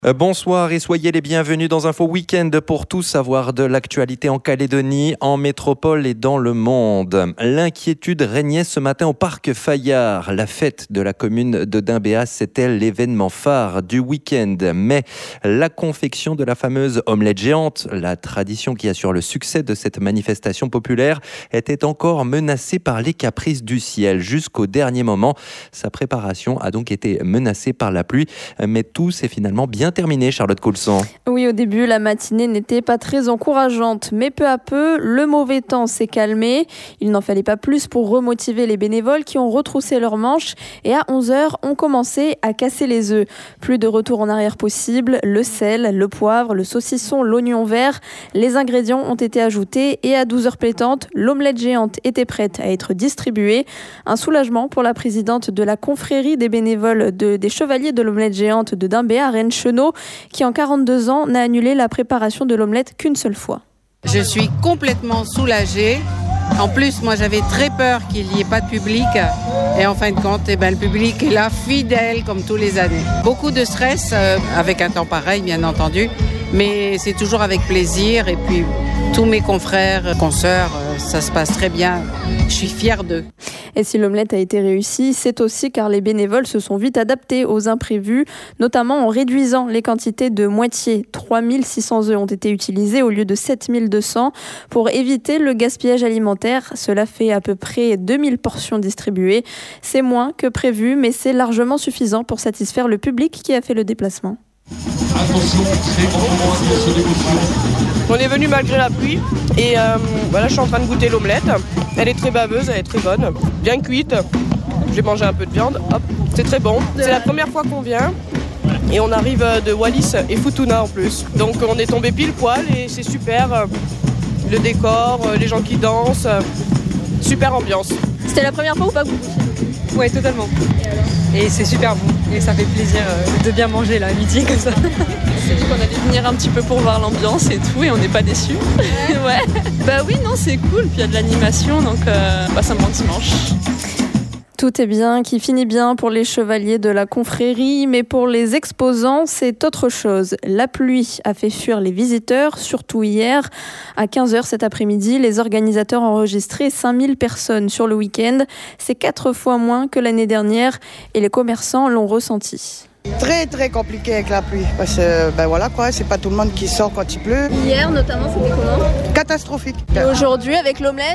Bonsoir et soyez les bienvenus dans Info Week-end pour tout savoir de l'actualité en Calédonie, en métropole et dans le monde. L'inquiétude régnait ce matin au parc Fayard. La fête de la commune de Dimbéa, c'était l'événement phare du week-end. Mais la confection de la fameuse omelette géante, la tradition qui assure le succès de cette manifestation populaire, était encore menacée par les caprices du ciel. Jusqu'au dernier moment, sa préparation a donc été menacée par la pluie. Mais tout s'est finalement bien terminé, Charlotte Coulson. Oui, au début, la matinée n'était pas très encourageante, mais peu à peu, le mauvais temps s'est calmé. Il n'en fallait pas plus pour remotiver les bénévoles qui ont retroussé leurs manches et à 11h, ont commencé à casser les œufs. Plus de retour en arrière possible, le sel, le poivre, le saucisson, l'oignon vert, les ingrédients ont été ajoutés et à 12h pétantes, l'omelette géante était prête à être distribuée. Un soulagement pour la présidente de la confrérie des bénévoles des chevaliers de l'omelette géante de Dimbéa, Reine Chenot, qui en 42 ans n'a annulé la préparation de l'omelette qu'une seule fois. Je suis complètement soulagée. En plus, moi j'avais très peur qu'il n'y ait pas de public. Et en fin de compte, le public est là, fidèle comme tous les années. Beaucoup de stress, avec un temps pareil bien entendu, mais c'est toujours avec plaisir. Et puis tous mes confrères, consoeurs, ça se passe très bien. Je suis fière d'eux. Et si l'omelette a été réussie, c'est aussi car les bénévoles se sont vite adaptés aux imprévus, notamment en réduisant les quantités de moitié. 3600 œufs ont été utilisés au lieu de 7200 pour éviter le gaspillage alimentaire. Cela fait à peu près 2000 portions distribuées. C'est moins que prévu, mais c'est largement suffisant pour satisfaire le public qui a fait le déplacement. Attention, très grand moment de d'émotion. On est venu malgré la pluie et voilà, je suis en train de goûter l'omelette. Elle est très baveuse, elle est très bonne, bien cuite. J'ai mangé un peu de viande, hop, c'est très bon. C'est la première fois qu'on vient et on arrive de Wallis et Futuna en plus. Donc on est tombé pile poil et c'est super. Le décor, les gens qui dansent, super ambiance. C'était la première fois ou pas vous? Ouais, totalement. Et c'est super bon. Et ça fait plaisir de bien manger là, à midi comme ça. On s'est dit qu'on allait venir un petit peu pour voir l'ambiance et tout, et on n'est pas déçus. Ouais. Bah oui, non, c'est cool. Puis il y a de l'animation, donc ça me rend dimanche. Tout est bien, qui finit bien pour les chevaliers de la confrérie, mais pour les exposants, c'est autre chose. La pluie a fait fuir les visiteurs, surtout hier. À 15h cet après-midi, les organisateurs ont enregistré 5000 personnes sur le week-end. C'est 4 fois moins que l'année dernière et les commerçants l'ont ressenti. Très très compliqué avec la pluie parce que c'est pas tout le monde qui sort quand il pleut. Hier notamment, c'était comment? Catastrophique. Et aujourd'hui avec l'omelette?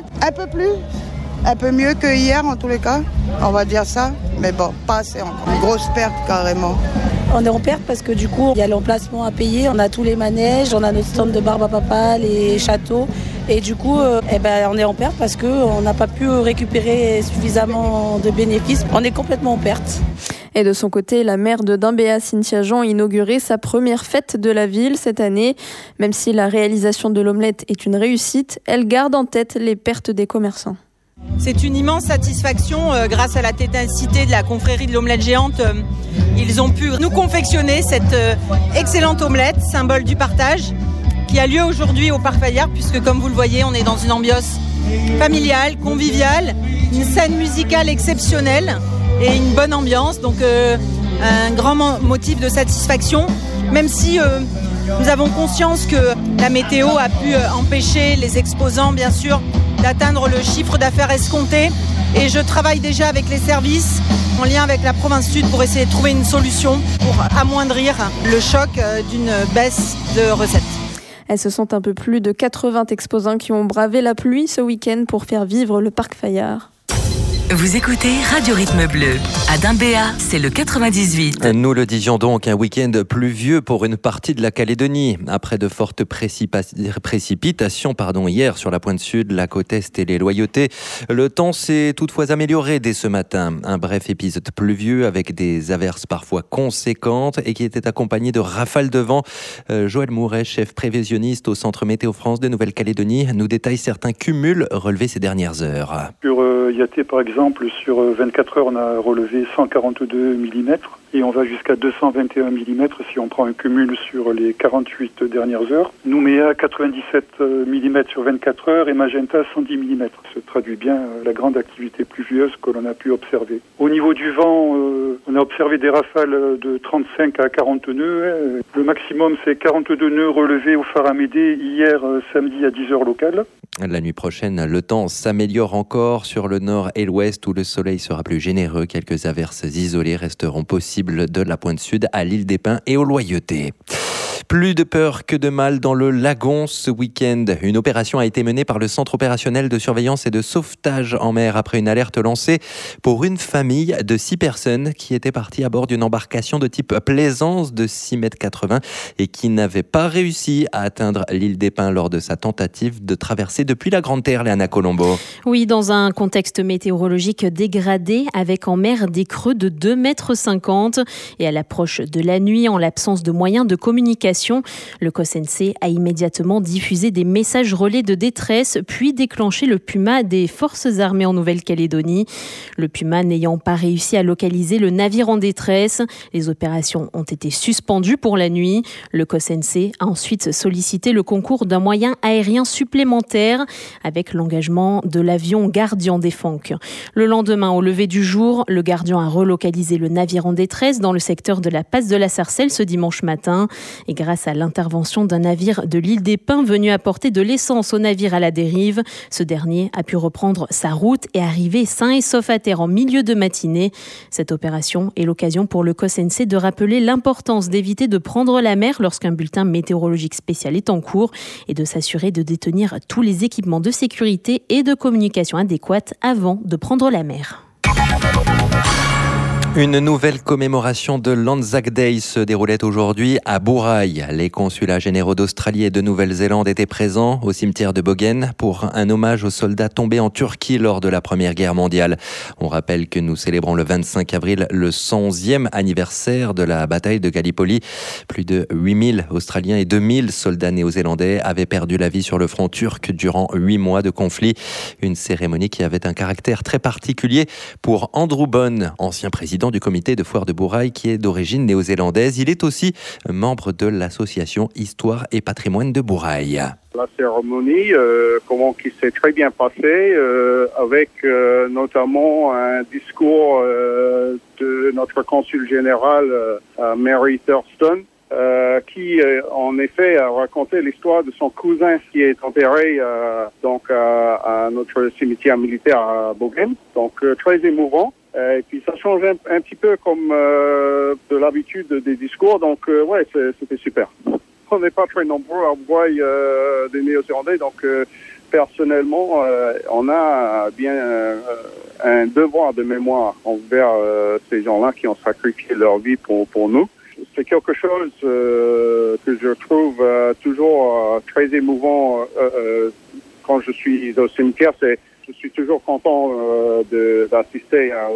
Un peu mieux que hier en tous les cas, on va dire ça, mais bon, pas assez encore. Une grosse perte carrément. On est en perte parce que du coup, il y a l'emplacement à payer, on a tous les manèges, on a notre stand de barbe à papa, les châteaux, et du coup, on est en perte parce qu'on n'a pas pu récupérer suffisamment de bénéfices. On est complètement en perte. Et de son côté, la maire de Dimbéa, Cynthia Jean, a inauguré sa première fête de la ville cette année. Même si la réalisation de l'omelette est une réussite, elle garde en tête les pertes des commerçants. C'est une immense satisfaction grâce à la ténacité de la confrérie de l'omelette géante. Ils ont pu nous confectionner cette excellente omelette, symbole du partage, qui a lieu aujourd'hui au Parc Fayard, puisque comme vous le voyez, on est dans une ambiance familiale, conviviale, une scène musicale exceptionnelle et une bonne ambiance, donc un grand motif de satisfaction, même si nous avons conscience que la météo a pu empêcher les exposants, bien sûr, d'atteindre le chiffre d'affaires escompté. Et je travaille déjà avec les services en lien avec la province sud pour essayer de trouver une solution pour amoindrir le choc d'une baisse de recettes. Elles se sont un peu plus de 80 exposants qui ont bravé la pluie ce week-end pour faire vivre le Parc Fayard. Vous écoutez Radio Rythme Bleu. À Dimbéa, c'est le 98. Nous le disions donc, un week-end pluvieux pour une partie de la Calédonie. Après de fortes précipitations hier sur la pointe sud, la côte est et les Loyautés, le temps s'est toutefois amélioré dès ce matin. Un bref épisode pluvieux avec des averses parfois conséquentes et qui était accompagné de rafales de vent. Joël Mouret, chef prévisionniste au Centre Météo France de Nouvelle-Calédonie, nous détaille certains cumuls relevés ces dernières heures. Sur Yaté, par exemple, sur 24 heures, on a relevé 142 mm. et on va jusqu'à 221 mm si on prend un cumul sur les 48 dernières heures. Nouméa 97 mm sur 24 heures et Magenta 110 mm. Ça traduit bien la grande activité pluvieuse que l'on a pu observer. Au niveau du vent, on a observé des rafales de 35 à 40 nœuds. Le maximum, c'est 42 nœuds relevés au phare Amédée hier samedi à 10h locale. La nuit prochaine, le temps s'améliore encore sur le nord et l'ouest où le soleil sera plus généreux. Quelques averses isolées resteront possibles de la pointe sud à l'île des Pins et aux Loyautés. Plus de peur que de mal dans le lagon ce week-end. Une opération a été menée par le Centre opérationnel de surveillance et de sauvetage en mer après une alerte lancée pour une famille de 6 personnes qui étaient parties à bord d'une embarcation de type Plaisance de 6,80 m et qui n'avait pas réussi à atteindre l'île des Pins lors de sa tentative de traverser depuis la Grande Terre, Léana Colombo. Oui, dans un contexte météorologique dégradé avec en mer des creux de 2,50 m et à l'approche de la nuit, en l'absence de moyens de communication, le COSNC a immédiatement diffusé des messages relais de détresse, puis déclenché le Puma des forces armées en Nouvelle-Calédonie. Le Puma n'ayant pas réussi à localiser le navire en détresse, les opérations ont été suspendues pour la nuit. Le COSNC a ensuite sollicité le concours d'un moyen aérien supplémentaire avec l'engagement de l'avion Gardien des Fonques. Le lendemain, au lever du jour, le Gardien a relocalisé le navire en détresse dans le secteur de la passe de la Sarcelle ce dimanche matin. Et grâce à l'intervention d'un navire de l'île des Pins venu apporter de l'essence au navire à la dérive, ce dernier a pu reprendre sa route et arriver sain et sauf à terre en milieu de matinée. Cette opération est l'occasion pour le COSNC de rappeler l'importance d'éviter de prendre la mer lorsqu'un bulletin météorologique spécial est en cours et de s'assurer de détenir tous les équipements de sécurité et de communication adéquates avant de prendre la mer. Une nouvelle commémoration de l'Anzac Day se déroulait aujourd'hui à Bourail. Les consulats généraux d'Australie et de Nouvelle-Zélande étaient présents au cimetière de Bogen pour un hommage aux soldats tombés en Turquie lors de la Première Guerre mondiale. On rappelle que nous célébrons le 25 avril le 111e anniversaire de la bataille de Gallipoli. Plus de 8000 Australiens et 2000 soldats néo-zélandais avaient perdu la vie sur le front turc durant 8 mois de conflit. Une cérémonie qui avait un caractère très particulier pour Andrew Bonne, ancien président du comité de foire de Bourail qui est d'origine néo-zélandaise. Il est aussi membre de l'association Histoire et Patrimoine de Bourail. La cérémonie, qui s'est très bien passée, avec notamment un discours de notre consul général Mary Thurston, qui en effet a raconté l'histoire de son cousin qui est enterré à notre cimetière militaire à Bogen. Donc très émouvant. Et puis ça change un petit peu comme de l'habitude des discours, donc c'était super. On n'est pas très nombreux à voir des Néo-Zélandais, donc personnellement, on a bien un devoir de mémoire envers ces gens-là qui ont sacrifié leur vie pour nous. C'est quelque chose que je trouve toujours très émouvant quand je suis au cimetière. Je suis toujours content d'assister à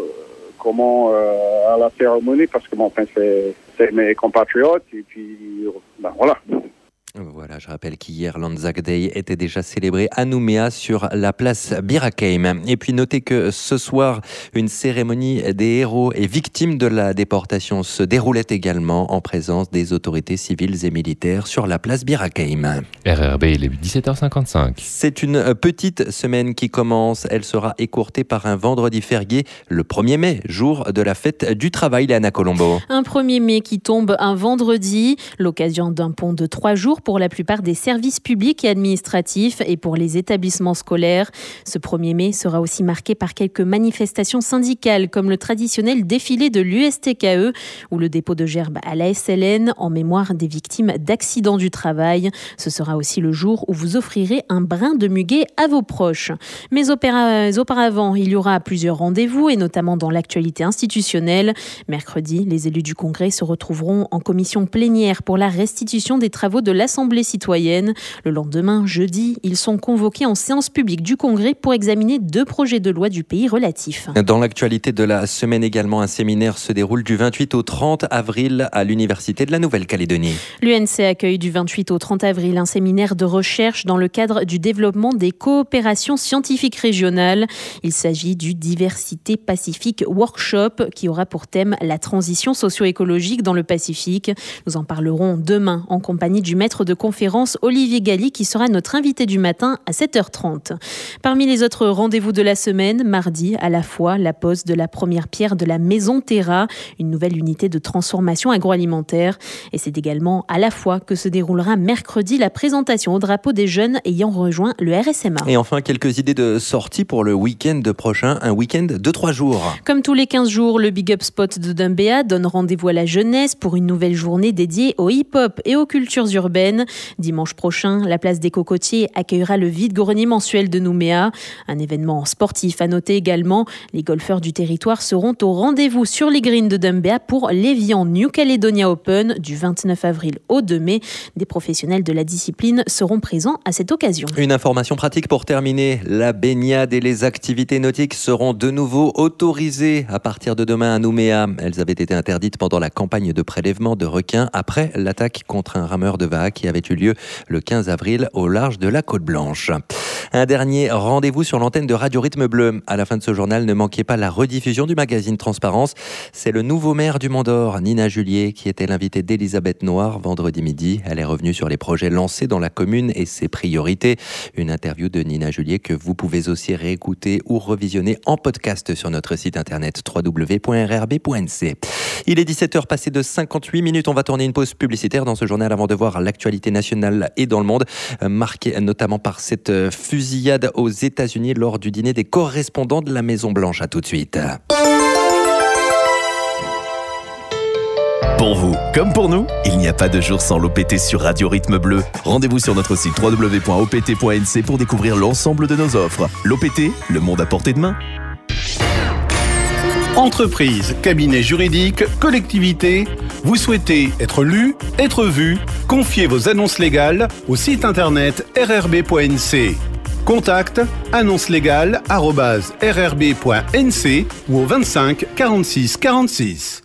la cérémonie parce que c'est mes compatriotes et puis voilà. Voilà, je rappelle qu'hier, l'Anzac Day était déjà célébré à Nouméa sur la place Birakeim. Et puis notez que ce soir, une cérémonie des héros et victimes de la déportation se déroulait également en présence des autorités civiles et militaires sur la place Birakeim. RRB, il est 17h55. C'est une petite semaine qui commence. Elle sera écourtée par un vendredi férié le 1er mai, jour de la fête du travail, Léana Colombo. Un 1er mai qui tombe un vendredi, l'occasion d'un pont de 3 jours pour la plupart des services publics et administratifs et pour les établissements scolaires. Ce 1er mai sera aussi marqué par quelques manifestations syndicales comme le traditionnel défilé de l'USTKE ou le dépôt de gerbes à la SLN en mémoire des victimes d'accidents du travail. Ce sera aussi le jour où vous offrirez un brin de muguet à vos proches. Mais auparavant, il y aura plusieurs rendez-vous et notamment dans l'actualité institutionnelle. Mercredi, les élus du Congrès se retrouveront en commission plénière pour la restitution des travaux de l'Assemblée l'Assemblée citoyenne. Le lendemain, jeudi, ils sont convoqués en séance publique du Congrès pour examiner 2 projets de loi du pays relatifs. Dans l'actualité de la semaine également, un séminaire se déroule du 28 au 30 avril à l'Université de la Nouvelle-Calédonie. L'UNC accueille du 28 au 30 avril un séminaire de recherche dans le cadre du développement des coopérations scientifiques régionales. Il s'agit du Diversité Pacifique Workshop qui aura pour thème la transition socio-écologique dans le Pacifique. Nous en parlerons demain en compagnie du maître de conférence Olivier Galli qui sera notre invité du matin à 7h30. Parmi les autres rendez-vous de la semaine, mardi, à la fois la pose de la première pierre de la Maison Terra, une nouvelle unité de transformation agroalimentaire. Et c'est également à la fois que se déroulera mercredi la présentation au drapeau des jeunes ayant rejoint le RSMA. Et enfin, quelques idées de sortie pour le week-end prochain, un week-end de 3 jours. Comme tous les 15 jours, le Big Up Spot de Dumbéa donne rendez-vous à la jeunesse pour une nouvelle journée dédiée au hip-hop et aux cultures urbaines. Dimanche prochain, la place des Cocotiers accueillera le vide-grenier mensuel de Nouméa. Un événement sportif à noter également. Les golfeurs du territoire seront au rendez-vous sur les greens de Dumbéa pour l'Evian New Caledonia Open du 29 avril au 2 mai. Des professionnels de la discipline seront présents à cette occasion. Une information pratique pour terminer. La baignade et les activités nautiques seront de nouveau autorisées à partir de demain à Nouméa. Elles avaient été interdites pendant la campagne de prélèvement de requins après l'attaque contre un rameur de Vaha qui avait eu lieu le 15 avril au large de la Côte Blanche. Un dernier rendez-vous sur l'antenne de Radio Rythme Bleu. À la fin de ce journal, ne manquez pas la rediffusion du magazine Transparence. C'est le nouveau maire du Mont-d'Or, Nina Julier, qui était l'invitée d'Elisabeth Noir vendredi midi. Elle est revenue sur les projets lancés dans la commune et ses priorités. Une interview de Nina Julier que vous pouvez aussi réécouter ou revisionner en podcast sur notre site internet www.rrb.nc. Il est 17h passé de 58 minutes. On va tourner une pause publicitaire dans ce journal avant de voir l'actualité nationale et dans le monde, marquée notamment par cette fusillade aux États-Unis lors du dîner des correspondants de la Maison-Blanche. À tout de suite. Pour vous, comme pour nous, il n'y a pas de jour sans l'OPT sur Radio Rythme Bleu. Rendez-vous sur notre site www.opt.nc pour découvrir l'ensemble de nos offres. L'OPT, le monde à portée de main. Entreprise, cabinet juridique, collectivité, vous souhaitez être lu, être vu? Confiez vos annonces légales au site internet rrb.nc. Contact annonceslégale@rrb.nc ou au 25 46 46.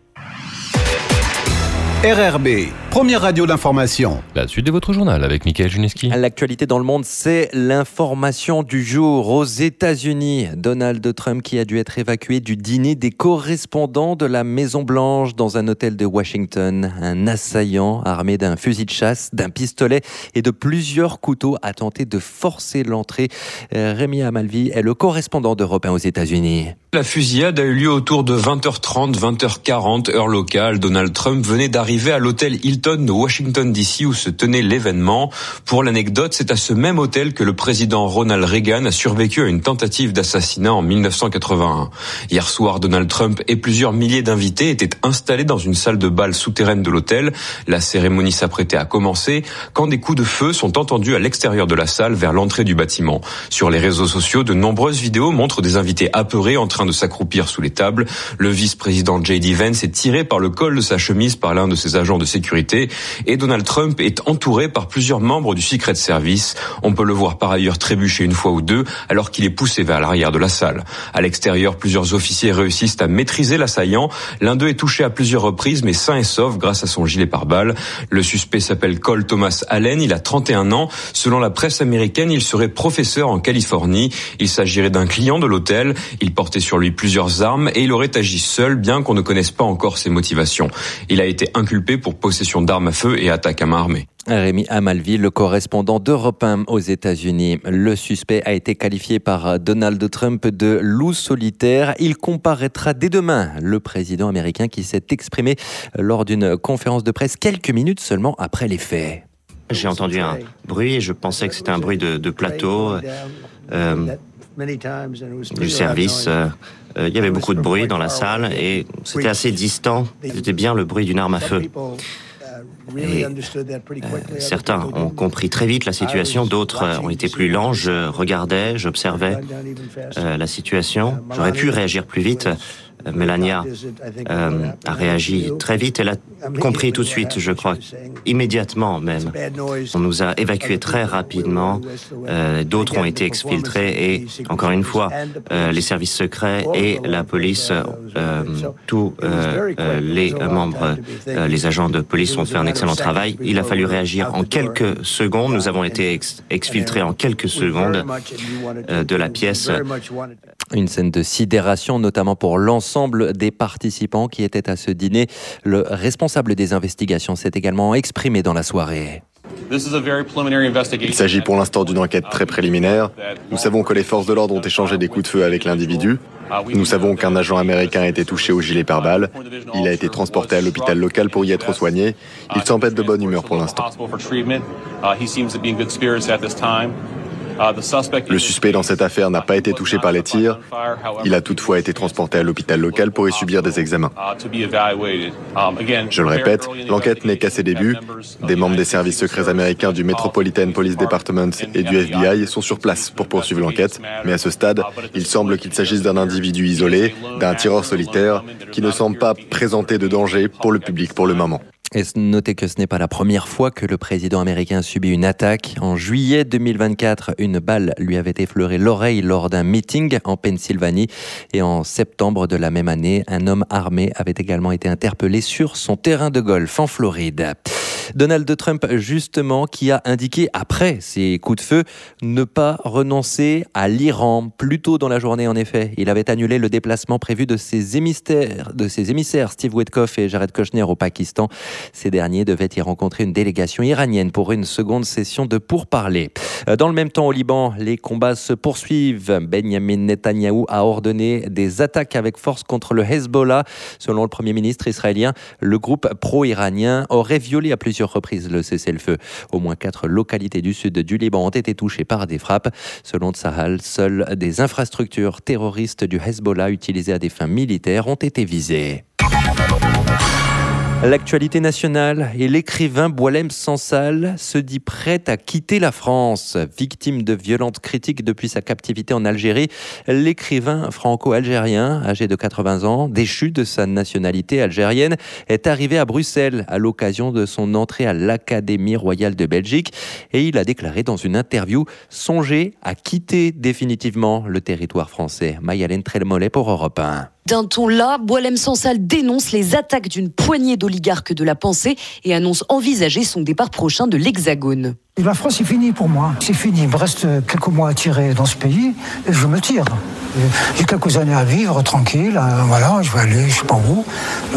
RRB, première radio d'information. La suite de votre journal avec Mickaël Juneski. L'actualité dans le monde, c'est l'information du jour. Aux États-Unis, Donald Trump qui a dû être évacué du dîner des correspondants de la Maison-Blanche dans un hôtel de Washington. Un assaillant armé d'un fusil de chasse, d'un pistolet et de plusieurs couteaux a tenté de forcer l'entrée. Rémi Amalvi est le correspondant d'Europe 1 aux États-Unis. La fusillade a eu lieu autour de 20h30, 20h40, heure locale. Donald Trump venait d'arriver à l'hôtel Hilton de Washington DC où se tenait l'événement. Pour l'anecdote, c'est à ce même hôtel que le président Ronald Reagan a survécu à une tentative d'assassinat en 1981. Hier soir, Donald Trump et plusieurs milliers d'invités étaient installés dans une salle de bal souterraine de l'hôtel. La cérémonie s'apprêtait à commencer quand des coups de feu sont entendus à l'extérieur de la salle vers l'entrée du bâtiment. Sur les réseaux sociaux, de nombreuses vidéos montrent des invités apeurés en train de s'accroupir sous les tables. Le vice-président J.D. Vance est tiré par le col de sa chemise par l'un de ses agents de sécurité et Donald Trump est entouré par plusieurs membres du Secret Service. On peut le voir par ailleurs trébucher une fois ou deux alors qu'il est poussé vers l'arrière de la salle. À l'extérieur, plusieurs officiers réussissent à maîtriser l'assaillant. L'un d'eux est touché à plusieurs reprises mais sain et sauf grâce à son gilet pare-balles. Le suspect s'appelle Cole Thomas Allen, il a 31 ans. Selon la presse américaine, il serait professeur en Californie. Il s'agirait d'un client de l'hôtel. Il portait sur lui plusieurs armes et il aurait agi seul bien qu'on ne connaisse pas encore ses motivations. Il a été inculpé pour possession d'armes à feu et attaque à main armée. Rémi Amalvi, le correspondant d'Europe 1 aux États-Unis. Le suspect a été qualifié par Donald Trump de loup solitaire. Il comparaîtra dès demain. Le président américain qui s'est exprimé lors d'une conférence de presse quelques minutes seulement après les faits. J'ai entendu un bruit et je pensais que c'était un bruit de plateau. Du service, il y avait beaucoup de bruit dans la salle et c'était assez distant. C'était bien le bruit d'une arme à feu. Et, certains ont compris très vite la situation, d'autres ont été plus lents. Je regardais, j'observais la situation. J'aurais pu réagir plus vite, Melania a réagi très vite. Elle a compris tout de suite, je crois, immédiatement même. On nous a évacués très rapidement. D'autres ont été exfiltrés et, encore une fois, les services secrets et la police, tous les membres, les agents de police ont fait un excellent travail. Il a fallu réagir en quelques secondes. Nous avons été exfiltrés en quelques secondes de la pièce. Une scène de sidération, notamment pour l'ensemble des participants qui étaient à ce dîner. Le responsable des investigations s'est également exprimé dans la soirée. Il s'agit pour l'instant d'une enquête très préliminaire. Nous savons que les forces de l'ordre ont échangé des coups de feu avec l'individu. Nous savons qu'un agent américain a été touché au gilet pare-balles. Il a été transporté à l'hôpital local pour y être soigné. Il semble être de bonne humeur pour l'instant. Le suspect dans cette affaire n'a pas été touché par les tirs. Il a toutefois été transporté à l'hôpital local pour y subir des examens. Je le répète, l'enquête n'est qu'à ses débuts. Des membres des services secrets américains du Metropolitan Police Department et du FBI sont sur place pour poursuivre l'enquête. Mais à ce stade, il semble qu'il s'agisse d'un individu isolé, d'un tireur solitaire, qui ne semble pas présenter de danger pour le public pour le moment. Et notez que ce n'est pas la première fois que le président américain a subi une attaque. En juillet 2024, une balle lui avait effleuré l'oreille lors d'un meeting en Pennsylvanie. Et en septembre de la même année, un homme armé avait également été interpellé sur son terrain de golf en Floride. Donald Trump, justement, qui a indiqué, après ces coups de feu, ne pas renoncer à l'Iran. Plus tôt dans la journée, en effet, il avait annulé le déplacement prévu de ses émissaires Steve Witkoff et Jared Kushner au Pakistan. Ces derniers devaient y rencontrer une délégation iranienne pour une seconde session de pourparlers. Dans le même temps, au Liban, les combats se poursuivent. Benjamin Netanyahou a ordonné des attaques avec force contre le Hezbollah. Selon le Premier ministre israélien, le groupe pro-iranien aurait violé à plusieurs reprises le cessez-le-feu. Au moins 4 localités du sud du Liban ont été touchées par des frappes. Selon Tsahal, seules des infrastructures terroristes du Hezbollah utilisées à des fins militaires ont été visées. L'actualité nationale et l'écrivain Boualem Sansal se dit prêt à quitter la France. Victime de violentes critiques depuis sa captivité en Algérie, l'écrivain franco-algérien, âgé de 80 ans, déchu de sa nationalité algérienne, est arrivé à Bruxelles à l'occasion de son entrée à l'Académie royale de Belgique et il a déclaré dans une interview songer à quitter définitivement le territoire français. Mayalène Trelmollet pour Europe 1. D'un ton là, Boualem Sansal dénonce les attaques d'une poignée d'oligarques de la pensée et annonce envisager son départ prochain de l'Hexagone. La France, c'est fini pour moi. C'est fini. Il me reste quelques mois à tirer dans ce pays et je me tire. J'ai quelques années à vivre tranquille. Voilà, je vais aller, je sais pas où,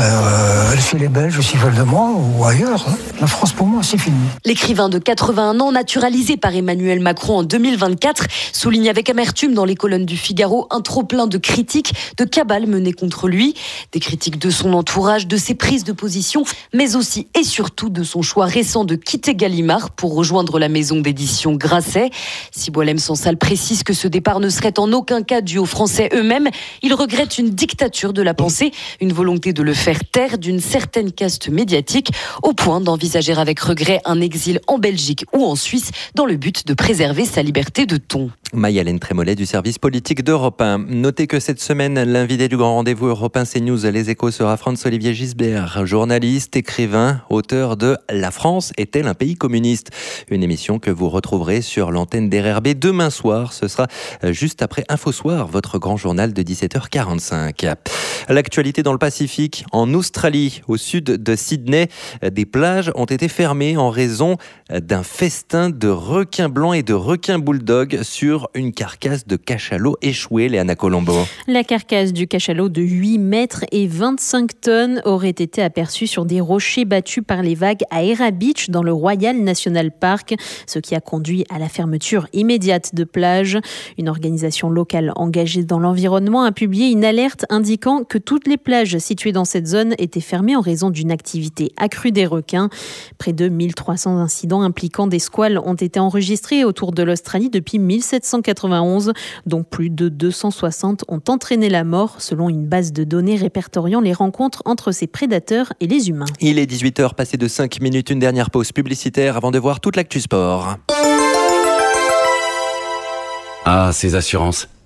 chez les Belges s'ils veulent de moi ou ailleurs. La France, pour moi, c'est fini. L'écrivain de 81 ans, naturalisé par Emmanuel Macron en 2024, souligne avec amertume dans les colonnes du Figaro un trop-plein de critiques, de cabales menées contre lui. Des critiques de son entourage, de ses prises de position, mais aussi et surtout de son choix récent de quitter Gallimard pour rejoindre la maison d'édition Grasset. Si Boualem Sansal précise que ce départ ne serait en aucun cas dû aux Français eux-mêmes, il regrette une dictature de la pensée, une volonté de le faire taire d'une certaine caste médiatique, au point d'envisager avec regret un exil en Belgique ou en Suisse dans le but de préserver sa liberté de ton. Mayalène Trémollet du service politique d'Europe 1. Notez que cette semaine, l'invité du grand rendez-vous Europe 1 CNews Les Échos sera Franz-Olivier Gisbert, journaliste, écrivain, auteur de La France est-elle un pays communiste ? Une émission que vous retrouverez sur l'antenne d'RRB demain soir. Ce sera juste après Infosoir, votre grand journal de 17h45. L'actualité dans le Pacifique, en Australie, au sud de Sydney, des plages ont été fermées en raison d'un festin de requins blancs et de requins bulldogs sur une carcasse de cachalot échouée, Léana Colombo. La carcasse du cachalot de 8 mètres et 25 tonnes aurait été aperçue sur des rochers battus par les vagues à Hera Beach dans le Royal National Park, ce qui a conduit à la fermeture immédiate de plages. Une organisation locale engagée dans l'environnement a publié une alerte indiquant que toutes les plages situées dans cette zone étaient fermées en raison d'une activité accrue des requins. Près de 1300 incidents impliquant des squales ont été enregistrés autour de l'Australie depuis 1791, dont plus de 260 ont entraîné la mort, selon une base de données répertoriant les rencontres entre ces prédateurs et les humains. Il est 18h, passé de 5 minutes, une dernière pause publicitaire avant de voir toute l'actu sport. Ah, ces assurances.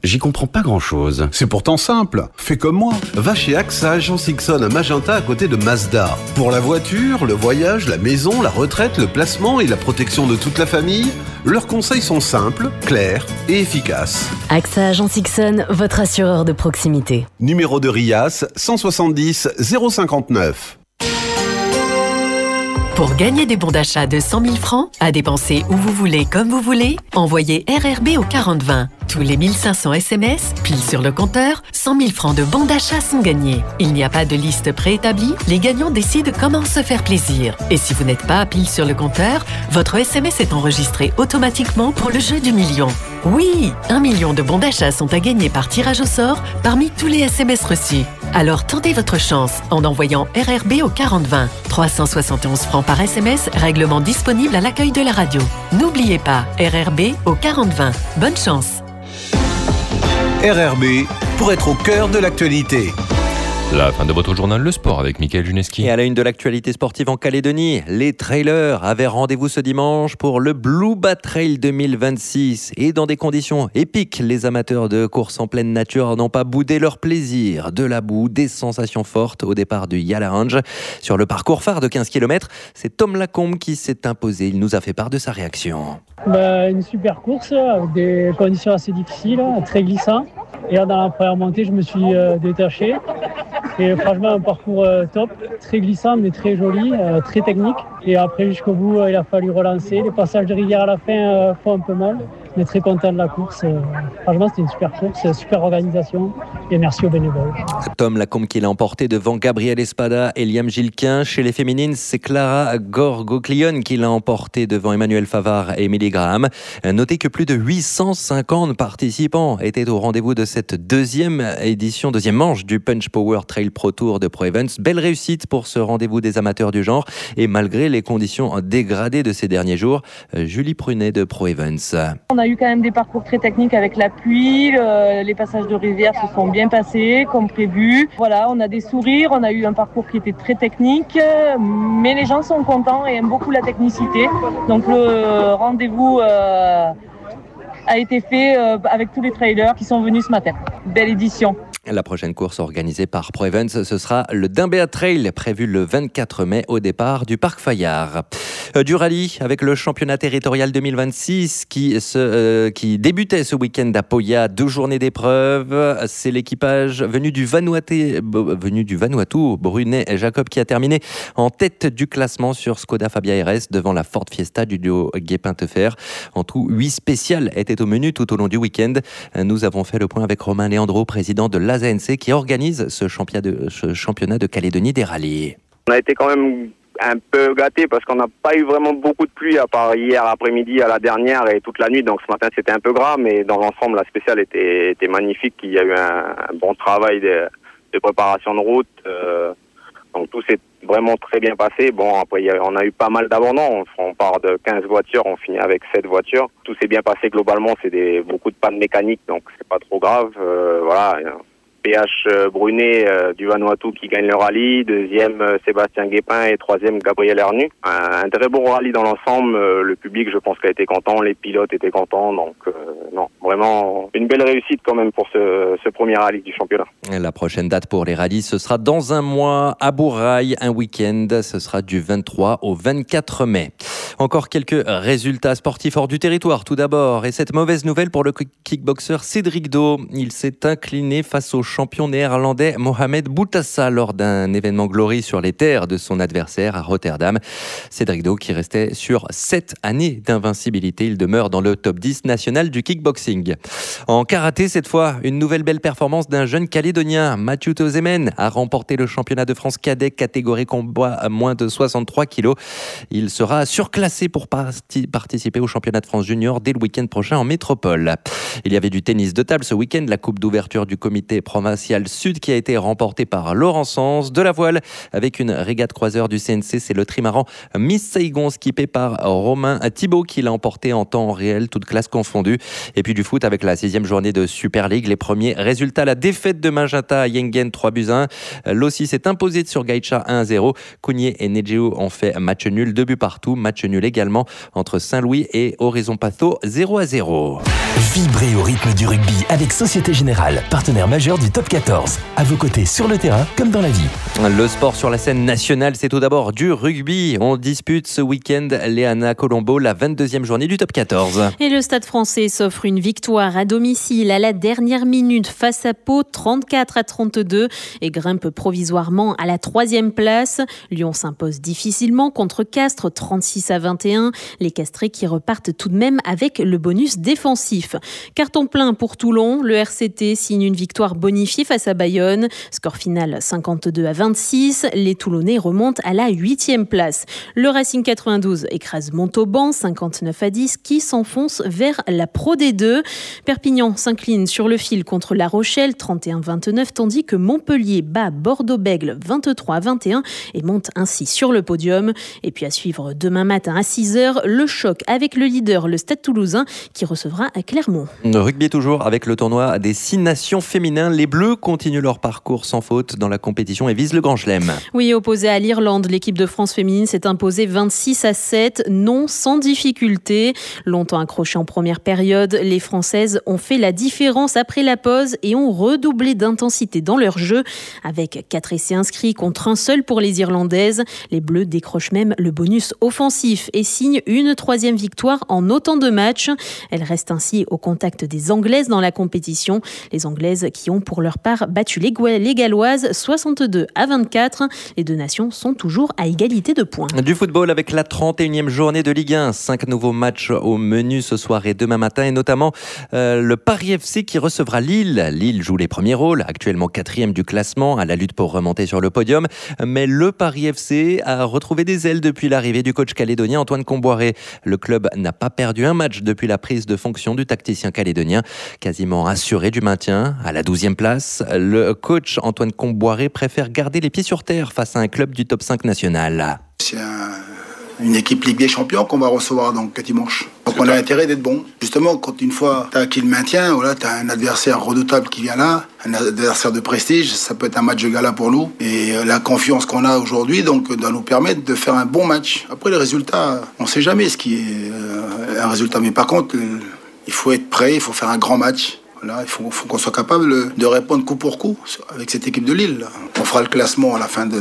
J'y comprends pas grand-chose. C'est pourtant simple. Fais comme moi. Va chez AXA Agence Ixon à Magenta à côté de Mazda. Pour la voiture, le voyage, la maison, la retraite, le placement et la protection de toute la famille, leurs conseils sont simples, clairs et efficaces. AXA Agence Ixon, votre assureur de proximité. Numéro de RIAS 170 059. Pour gagner des bons d'achat de 100 000 francs, à dépenser où vous voulez, comme vous voulez, envoyez RRB au 4020. Tous les 1500 SMS, pile sur le compteur, 100 000 francs de bons d'achat sont gagnés. Il n'y a pas de liste préétablie, les gagnants décident comment se faire plaisir. Et si vous n'êtes pas pile sur le compteur, votre SMS est enregistré automatiquement pour le jeu du million. Oui, 1 million de bons d'achat sont à gagner par tirage au sort parmi tous les SMS reçus. Alors tentez votre chance en envoyant RRB au 4020. 371 francs par SMS, règlement disponible à l'accueil de la radio. N'oubliez pas, RRB au 4020. Bonne chance. RRB, pour être au cœur de l'actualité. La fin de votre journal Le Sport avec Mickaël Juneski. Et à la une de l'actualité sportive en Calédonie, les trailers avaient rendez-vous ce dimanche pour le Blue Bat Trail 2026. Et dans des conditions épiques, les amateurs de course en pleine nature n'ont pas boudé leur plaisir. De la boue, des sensations fortes au départ du Yalarange. Sur le parcours phare de 15 km, c'est Tom Lacombe qui s'est imposé. Il nous a fait part de sa réaction. Une super course avec des conditions assez difficiles, très glissant. Et là, dans la première montée, je me suis détaché. Et franchement, un parcours top, très glissant mais très joli, très technique. Et après, jusqu'au bout, il a fallu relancer. Les passages de rivière à la fin font un peu mal. On est très content de la course. Franchement, c'était une super course, super organisation. Et merci aux bénévoles. Tom Lacombe qui l'a emporté devant Gabriel Espada et Liam Gilquin. Chez les féminines, c'est Clara Gorgoclion qui l'a emporté devant Emmanuel Favard et Émilie Graham. Notez que plus de 850 participants étaient au rendez-vous de cette deuxième manche du Punch Power Trail Pro Tour de Pro Events. Belle réussite pour ce rendez-vous des amateurs du genre. Et malgré les conditions dégradées de ces derniers jours, Julie Prunet de Pro Events. On a eu quand même des parcours très techniques avec la pluie, les passages de rivière se sont bien passés comme prévu. Voilà, on a des sourires, on a eu un parcours qui était très technique, mais les gens sont contents et aiment beaucoup la technicité. Donc le rendez-vous a été fait avec tous les trailers qui sont venus ce matin. Belle édition. La prochaine course organisée par Pro Events, ce sera le Dimbéa Trail, prévu le 24 mai au départ du Parc Fayard. Du rallye avec le championnat territorial 2026 qui débutait ce week-end à Poya. 2 journées d'épreuve. C'est l'équipage venu du Vanuatu, Brunet et Jacob, qui a terminé en tête du classement sur Skoda Fabia RS devant la Ford Fiesta du duo Guépin-Tefer. En tout, 8 spéciales étaient au menu tout au long du week-end. Nous avons fait le point avec Romain Léandro, président de l'AZNC, qui organise ce championnat de Calédonie des rallyes. On a été quand même un peu gâtés parce qu'on n'a pas eu vraiment beaucoup de pluie à part hier après-midi à la dernière et toute la nuit, donc ce matin c'était un peu gras, mais dans l'ensemble la spéciale était magnifique. Il y a eu un bon travail de préparation de route, donc tout s'est vraiment très bien passé. Bon, après on a eu pas mal d'abandons, on part de 15 voitures, on finit avec 7 voitures. Tout s'est bien passé globalement, c'est beaucoup de pannes mécaniques, donc c'est pas trop grave. Voilà. PH Brunet du Vanuatu qui gagne le rallye, deuxième Sébastien Guépin et troisième Gabriel Ernu. Un très bon rallye dans l'ensemble, le public je pense qu'il a été content, les pilotes étaient contents, donc non, vraiment une belle réussite quand même pour ce premier rallye du championnat. La prochaine date pour les rallyes, ce sera dans un mois à Bourail, un week-end, ce sera du 23 au 24 mai. Encore quelques résultats sportifs hors du territoire tout d'abord, et cette mauvaise nouvelle pour le kickboxer Cédric Do, il s'est incliné face au champion néerlandais Mohamed Boutassa lors d'un événement glory sur les terres de son adversaire à Rotterdam. Cédric Do qui restait sur 7 années d'invincibilité. Il demeure dans le top 10 national du kickboxing. En karaté, cette fois, une nouvelle belle performance d'un jeune Calédonien. Mathieu Tozemen a remporté le championnat de France cadet catégorie combat à moins de 63 kilos. Il sera surclassé pour participer au championnat de France junior dès le week-end prochain en métropole. Il y avait du tennis de table ce week-end, la coupe d'ouverture du comité provincial sud qui a été remportée par Laurent Sens. De la voile avec une régate croiseur du CNC, c'est le trimaran Miss Saigon skippé par Romain Thibault qui l'a emporté en temps réel, toutes classes confondues. Et puis du foot avec la 6e journée de Super League. Les premiers résultats, la défaite de Magenta à Yengen 3-1. Lossi s'est imposé sur Gaïcha 1-0. Kounié et Nedjeo ont fait match nul, 2 buts partout. Match nul nul également entre Saint-Louis et Horizon Patho, 0-0. Vibrez au rythme du rugby avec Société Générale, partenaire majeur du Top 14. À vos côtés sur le terrain comme dans la vie. Le sport sur la scène nationale, c'est tout d'abord du rugby. On dispute ce week-end, Léana Colombo, la 22e journée du Top 14. Et le Stade français s'offre une victoire à domicile à la dernière minute face à Pau, 34-32, et grimpe provisoirement à la 3e place. Lyon s'impose difficilement contre Castres, 36-21. Les Castrés qui repartent tout de même avec le bonus défensif. Carton plein pour Toulon. Le RCT signe une victoire bonifiée face à Bayonne. Score final 52-26. Les Toulonnais remontent à la 8e place. Le Racing 92 écrase Montauban, 59-10, qui s'enfonce vers la Pro D2. Perpignan s'incline sur le fil contre La Rochelle, 31-29, tandis que Montpellier bat Bordeaux-Bègles, 23-21, et monte ainsi sur le podium. Et puis à suivre demain matin à 6h, le choc avec le leader, le Stade Toulousain, qui recevra à Clermont. Le rugby toujours avec le tournoi des 6 nations féminins. Les Bleus continuent leur parcours sans faute dans la compétition et visent le Grand Chelem. Oui, opposée à l'Irlande, l'équipe de France féminine s'est imposée 26-7, non sans difficulté. Longtemps accrochées en première période, les Françaises ont fait la différence après la pause et ont redoublé d'intensité dans leur jeu. Avec 4 essais inscrits contre un seul pour les Irlandaises, les Bleus décrochent même le bonus offensif et signent une 3e victoire en autant de matchs. Elles restent ainsi au contact des Anglaises dans la compétition. Les Anglaises qui ont pour leur part battu les Galloises 62-24. Les deux nations sont toujours à égalité de points. Du football avec la 31e journée de Ligue 1. 5 nouveaux matchs au menu ce soir et demain matin, et notamment le Paris FC qui recevra Lille. Lille joue les premiers rôles, actuellement 4e du classement, à la lutte pour remonter sur le podium. Mais le Paris FC a retrouvé des ailes depuis l'arrivée du coach calédonien Antoine Comboiré. Le club n'a pas perdu un match depuis la prise de fonction du tacticien calédonien, quasiment assuré du maintien à la 12e place. Le coach Antoine Comboiré préfère garder les pieds sur terre face à un club du top 5 national. C'est une équipe Ligue des Champions qu'on va recevoir donc dimanche. Donc on a intérêt d'être bon. Justement, quand une fois tu as acquis le maintien, voilà, tu as un adversaire redoutable qui vient là, un adversaire de prestige, ça peut être un match de gala pour nous. Et la confiance qu'on a aujourd'hui donc, doit nous permettre de faire un bon match. Après les résultats, on ne sait jamais ce qui est un résultat. Mais par contre, il faut être prêt, il faut faire un grand match. Là, il faut qu'on soit capable de répondre coup pour coup avec cette équipe de Lille. Là. On fera le classement à la fin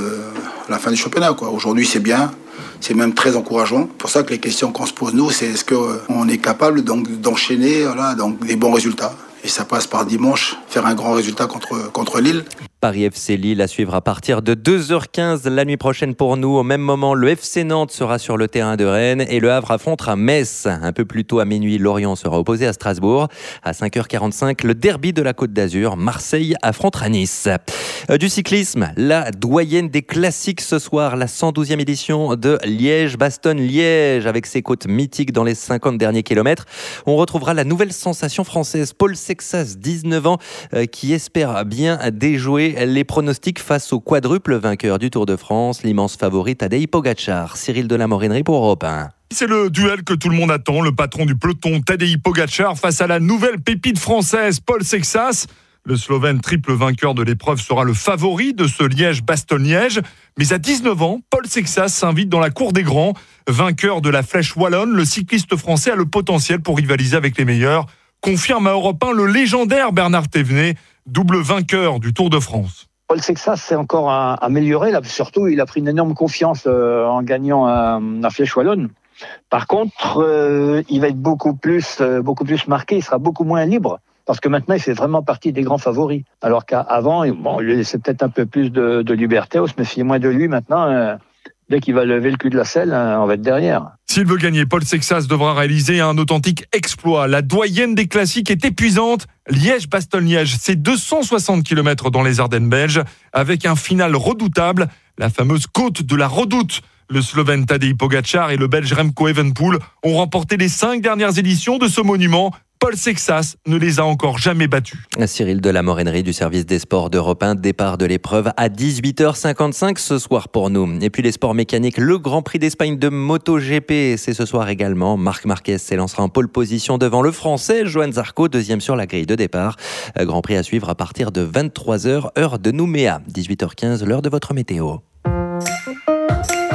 du championnat. Quoi. Aujourd'hui, c'est bien. C'est même très encourageant. C'est pour ça que les questions qu'on se pose, nous, c'est est-ce qu'on est capable donc, d'enchaîner donc, des bons résultats. Et ça passe par dimanche, faire un grand résultat contre Lille. Paris FC Lille à suivre à partir de 2h15 la nuit prochaine pour nous. Au même moment, le FC Nantes sera sur le terrain de Rennes et le Havre affrontera Metz. Un peu plus tôt à minuit, Lorient sera opposé à Strasbourg. À 5h45, le derby de la Côte d'Azur, Marseille affrontera Nice. Du cyclisme, la doyenne des classiques ce soir, la 112e édition de Liège-Bastogne-Liège avec ses côtes mythiques dans les 50 derniers kilomètres. On retrouvera la nouvelle sensation française, Paul Sexas, 19 ans, qui espère bien déjouer les pronostics face au quadruple vainqueur du Tour de France, l'immense favori Tadej Pogačar. Cyril de la Morinerie pour Europe 1. C'est le duel que tout le monde attend, le patron du peloton Tadej Pogačar face à la nouvelle pépite française Paul Sexas. Le Slovène triple vainqueur de l'épreuve sera le favori de ce Liège-Bastogne-Liège. Mais à 19 ans, Paul Sexas s'invite dans la cour des grands. Vainqueur de la Flèche Wallonne, le cycliste français a le potentiel pour rivaliser avec les meilleurs. Confirme à Europe 1 le légendaire Bernard Thévenet, double vainqueur du Tour de France. Paul Sexas s'est encore amélioré. Là, surtout, il a pris une énorme confiance en gagnant la Flèche Wallonne. Par contre, il va être beaucoup plus marqué, il sera beaucoup moins libre. Parce que maintenant, il fait vraiment partie des grands favoris. Alors qu'avant, on lui laissait peut-être un peu plus de liberté, on se méfiait moins de lui. Maintenant, dès qu'il va lever le cul de la selle, on va être derrière. S'il veut gagner, Paul Sexas devra réaliser un authentique exploit. La doyenne des classiques est épuisante. Liège-Bastogne-Liège, c'est 260 km dans les Ardennes belges, avec un final redoutable, la fameuse côte de la Redoute. Le Slovène Tadej Pogačar et le Belge Remco Evenepoel ont remporté les 5 dernières éditions de ce monument. Paul Sexas ne les a encore jamais battus. Cyril de la Morinerie du service des sports d'Europe 1, départ de l'épreuve à 18h55 ce soir pour nous. Et puis les sports mécaniques, le Grand Prix d'Espagne de MotoGP, c'est ce soir également. Marc Marquez s'élancera en pole position devant le Français Johan Zarco, deuxième sur la grille de départ. Grand Prix à suivre à partir de 23h, heure de Nouméa. 18h15, l'heure de votre météo.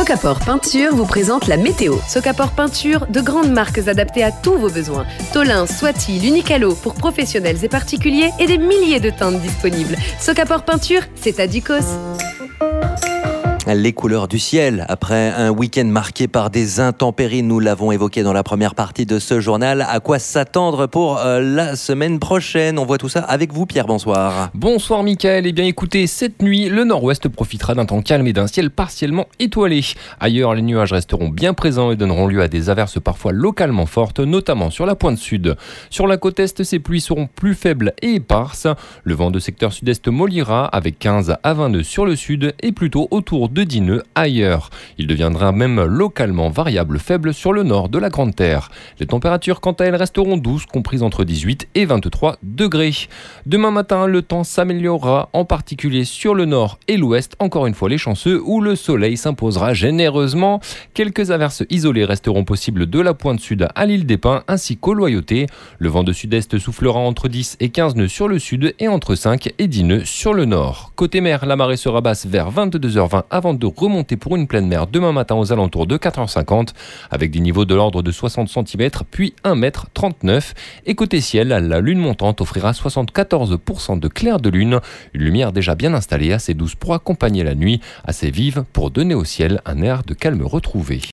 Socapor Peinture vous présente la météo. Socapor Peinture, de grandes marques adaptées à tous vos besoins. Tolin, Swati, L'Unicalo pour professionnels et particuliers et des milliers de teintes disponibles. Socapor Peinture, c'est à Ducos. Les couleurs du ciel, après un week-end marqué par des intempéries, nous l'avons évoqué dans la première partie de ce journal. À quoi s'attendre pour la semaine prochaine? On voit tout ça avec vous, Pierre, bonsoir. Bonsoir Mickaël, bien écoutez, cette nuit, le nord-ouest profitera d'un temps calme et d'un ciel partiellement étoilé. Ailleurs, les nuages resteront bien présents et donneront lieu à des averses parfois localement fortes, notamment sur la pointe sud. Sur la côte est, ces pluies seront plus faibles et éparses. Le vent de secteur sud-est mollira avec 15 à 20 nœuds sur le sud et plutôt autour de 10 nœuds ailleurs. Il deviendra même localement variable faible sur le nord de la Grande Terre. Les températures, quant à elles, resteront douces, comprises entre 18 et 23 degrés. Demain matin, le temps s'améliorera, en particulier sur le nord et l'ouest, encore une fois les chanceux, où le soleil s'imposera généreusement. Quelques averses isolées resteront possibles de la pointe sud à l'île des Pins, ainsi qu'au Loyauté. Le vent de sud-est soufflera entre 10 et 15 nœuds sur le sud et entre 5 et 10 nœuds sur le nord. Côté mer, la marée sera basse vers 22h20 avant de remonter pour une pleine mer demain matin aux alentours de 4h50 avec des niveaux de l'ordre de 60 cm puis 1,39 m. Et côté ciel, la lune montante offrira 74% de clair de lune, une lumière déjà bien installée, assez douce pour accompagner la nuit, assez vive pour donner au ciel un air de calme retrouvé.